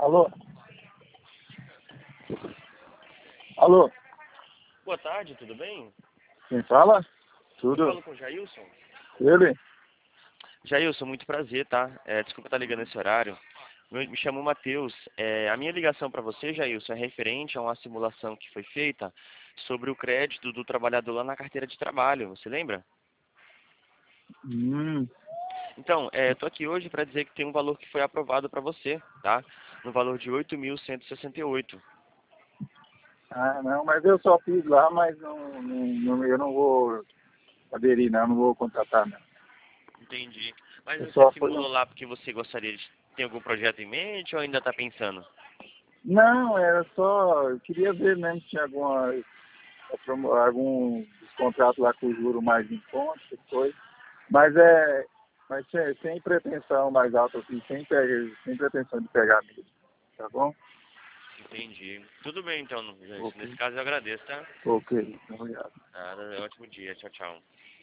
Alô? Alô? Boa tarde, tudo bem? Quem fala? Eu Tudo. falo com o Jailson. Ele? Jailson, muito prazer, tá? Desculpa estar ligando nesse horário. Me chamo Matheus. A minha ligação para você, Jailson, é referente a uma simulação que foi feita sobre o crédito do trabalhador lá na carteira de trabalho. Você lembra? Hum. Então, estou aqui hoje para dizer que tem um valor que foi aprovado para você, tá? No valor de 8.168. Ah, não, mas eu só fiz lá, mas eu não vou aderir, não vou contratar, não. Entendi. Mas Eu você só fui. simulou lá porque você gostaria de ter algum projeto em mente ou ainda está pensando? Não, era só. Eu queria ver mesmo se tinha algum contrato lá com o juro mais em conta, essas coisas. Mas sem pretensão mais alta, assim, sem pretensão de pegar mesmo. Tá bom? Entendi. Tudo bem então, Jailson. Ok. Nesse caso eu agradeço, tá? Ok, obrigado. Nada, ótimo dia. Tchau, tchau.